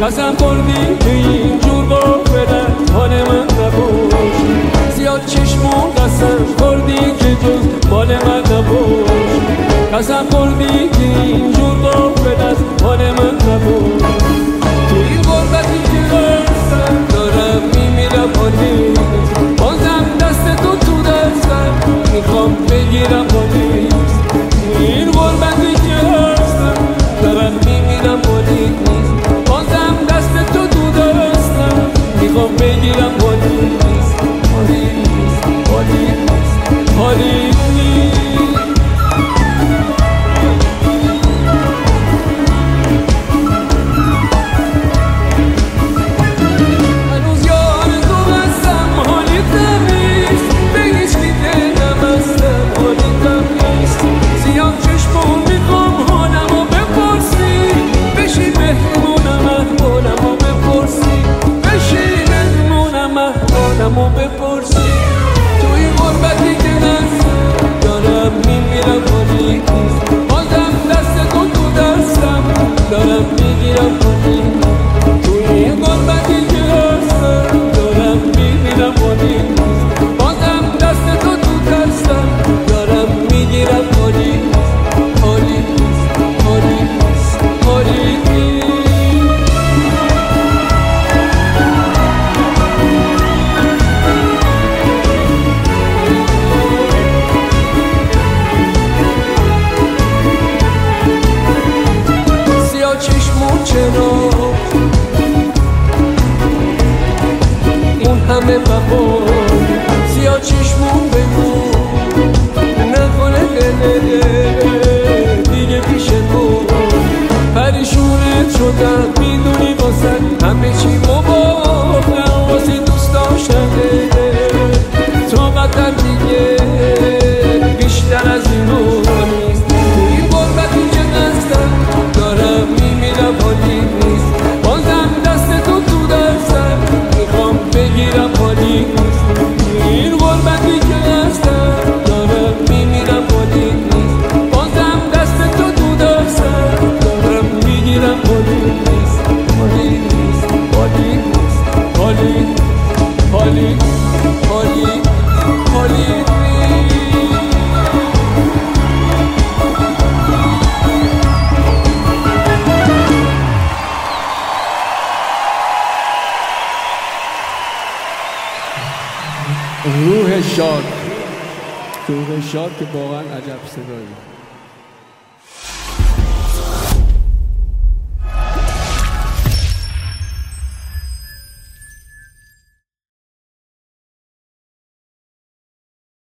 قسم خوردی که اینجور با بدن حال من نباش. زیاد چشمون قسم خوردی که جز مال من نباش. قسم خوردی که اینجور با بدن حال من نباش. تو این غربتی که هستم دارم میمیرم حالی بازم دست تو دستم میخوام بگیرم حالی. این غربتی که هستم دارم میمیرم حالی نیست بازم دست تو دستم میخوام بگیرم حالی نیست. حالی نیست حالی نیست حالی نیست. بپرسی تو این غربتی که هستم دارم میمیرم حالی نیست بازم دست تو دستم دارم میگیرم حالی نیست. تو این غربتی که هستم دارم میمیرم حالی نیست بازم دست تو دستم دارم میگیرم حالی نیست. حالی نیست حالی نیست حالی نیست. چرا اون همه وفا سیاه چشمون بمون نکنه دل دیگه پیش تو پریشونت شدم میدونی واسه همه چی مباهم واسه دوست داشتنه طاقتم دیگه بیشتر از اینو نیست. توی غربتی که هستم دارم میمیرم حالی نیست بازم دست تو دستم میخوام بگیرم حالی نیست. این غربتی که هستم دارم میمیرم حالی نیست بازم دست تو دستم دارم میگیرم حالی نیست. حالی نیست حالی نیست حالی حالی حالی حالی روح شاد که واقعا عجب صدایی.